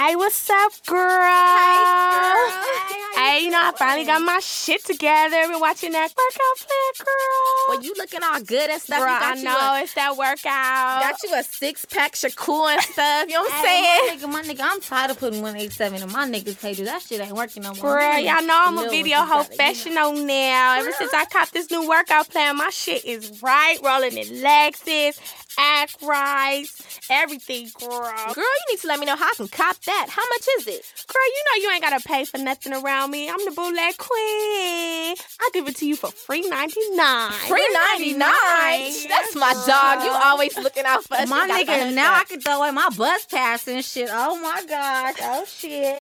Hey, what's up, girl? Hey, you know, I finally got my shit together. Been watching that workout plan, girl. Well, you looking all good and stuff. Girl, You got I know, it's that workout. Got you a six-pack Shakur and stuff. You know what I'm saying? My nigga, I'm tired of putting 187 in my niggas' pages. That shit ain't working no more. Girl, y'all know I'm a Little video what you gotta, professional now. Ever since I copped this new workout plan, my shit is right. Rolling in Lexus, act right, everything, girl. Girl, you need to let me know how I can cop that. How much is it? Girl, you know you ain't gotta pay for nothing around me. I'm the bootleg queen. I'll give it to you for free $99. Free 99. That's my dog. You always looking out for us. My You got nigga, the now I hook can throw away my bus pass and shit. Oh my gosh. Oh shit.